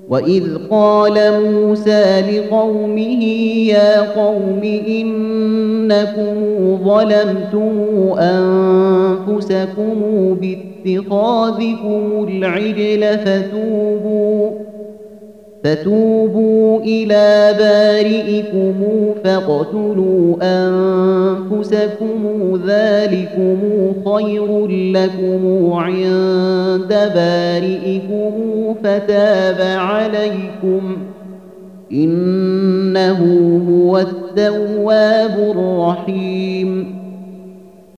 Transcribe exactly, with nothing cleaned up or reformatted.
وإذ قال موسى لقومه يا قوم إنكم ظلمتم أنفسكم باتخاذكم العجل فتوبوا فتوبوا إلى بارئكم فاقتلوا أنفسكم ذلكم خير لكم عند بارئكم فتاب عليكم إنه هو التواب الرحيم